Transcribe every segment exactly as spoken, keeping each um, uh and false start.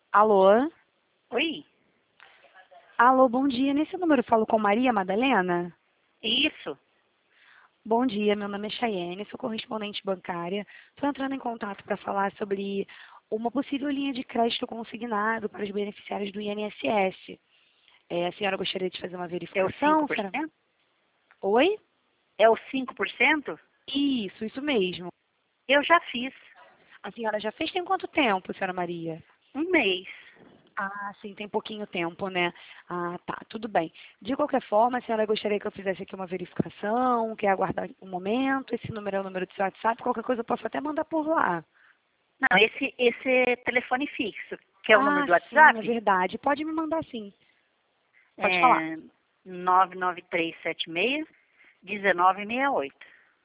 Alô? Oi? Alô, bom dia. Nesse número eu falo com Maria Madalena? Isso. Bom dia, meu nome é Chayene, sou correspondente bancária. Estou entrando em contato para falar sobre uma possível linha de crédito consignado para os beneficiários do I N S S. É, a senhora gostaria de fazer uma É o cinco verificação? por Senhora? cento? Oi? É o cinco por cento? Isso, isso mesmo. Eu já fiz. A senhora já fez tem quanto tempo, senhora Maria? Um mês. Ah, sim, tem pouquinho tempo, né? Ah, tá, tudo bem. De qualquer forma, a senhora gostaria que eu fizesse aqui uma verificação, quer aguardar um momento, esse número é o número do seu WhatsApp, qualquer coisa eu posso até mandar por lá. Não, esse, esse é telefone fixo, que é o número Ah, do sim, é WhatsApp, verdade. Pode me mandar sim. Pode falar. é nove nove três sete seis, um nove seis oito.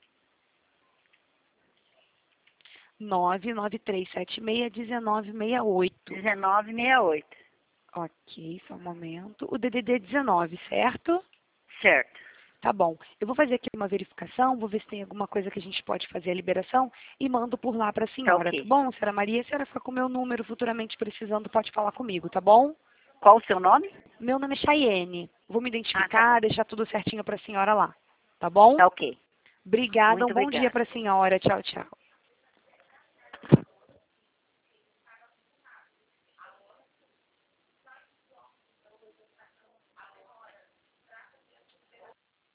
nove nove três sete seis, um nove seis oito. um nove seis oito. Ok, só um momento. O D D D dezenove, certo? Certo. Tá bom. Eu vou fazer aqui uma verificação, vou ver se tem alguma coisa que a gente pode fazer a liberação e mando por lá para a Tá senhora, tá ok. bom, senhora Maria? Se a senhora for com o meu número futuramente precisando, pode falar comigo, tá bom? Qual o seu nome? Meu nome é Chayene. Vou me Ah, tá bom. identificar, deixar tudo certinho para a senhora lá, tá bom? Tá ok. Obrigada, Muito um bom dia obrigada. para a senhora. Tchau, tchau.